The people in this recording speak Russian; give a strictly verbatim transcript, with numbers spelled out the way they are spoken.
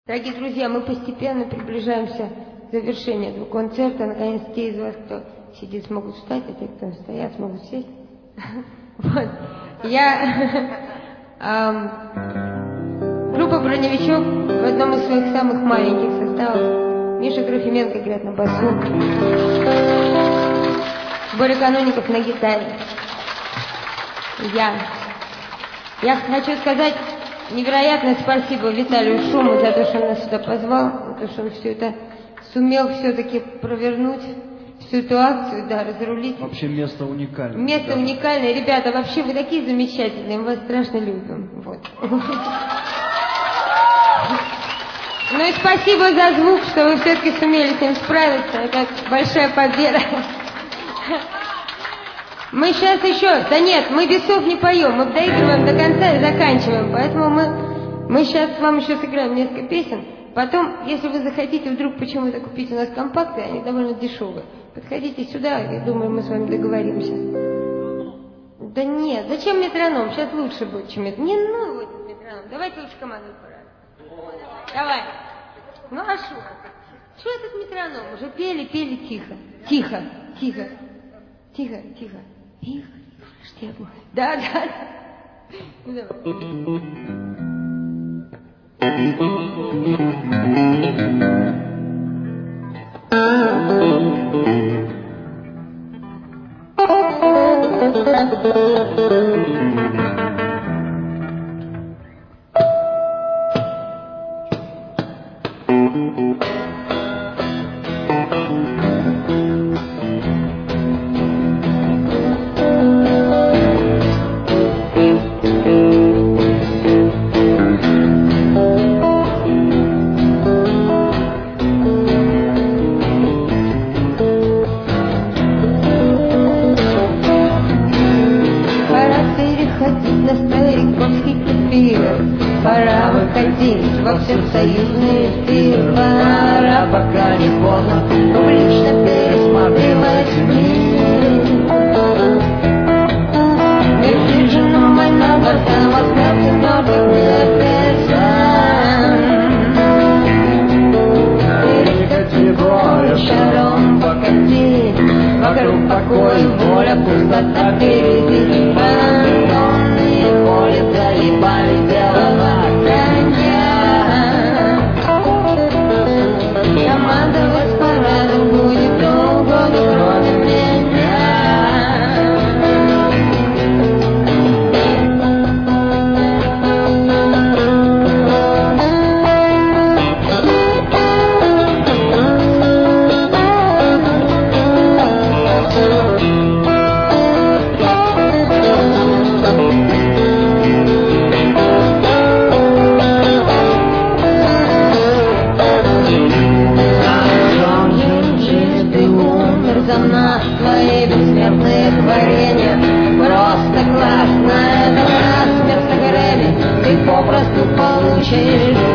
Дорогие друзья, мы постепенно приближаемся к завершению этого концерта. Наконец, те из вас, кто сидит, смогут встать, а те, кто стоят, смогут сесть. Вот. Я... Группа «Броневичок» в одном из своих самых маленьких составов. Миша Графименко играет на басу. Боря Канунников на гитаре. Я. Я хочу сказать невероятное спасибо Виталию Шуму за то, что он нас сюда позвал, за то, что он все это сумел все-таки провернуть, всю эту акцию, да, разрулить. Вообще место уникальное. Место да. уникальное. Ребята, вообще вы такие замечательные, мы вас страшно любим. Вот. Ну и спасибо за звук, что вы все-таки сумели с ним справиться. Это большая победа. Мы сейчас еще... Да нет, мы весов не поем, мы доигрываем до конца и заканчиваем. Поэтому мы, мы сейчас вам еще сыграем несколько песен. Потом, если вы захотите вдруг почему-то купить у нас компакты, они довольно дешевые. Подходите сюда, я думаю, мы с вами договоримся. Да нет, зачем метроном? Сейчас лучше будет, чем метроном. Не ну этот метроном. Давайте лучше команду пора. Давай. Ну а что? Что этот метроном? Уже пели, пели тихо. Тихо, тихо. Тихо, тихо. Тихо. Что я говорю? Да, да. Ну давай. Пора выходить во всесоюзный эфир. Пора, пока не поздно, публично пересматривать мир. Мир хижину война, бортом остался мертвых небесан. Перекати горе, шаром покати, вокруг покой, воля, пустота впереди. Фантомные поля залипали белого. Командовать парадом будет долго, кроме меня. Твои бессмертные творения просто классно. Это раз вместо Грэмми ты попросту получишь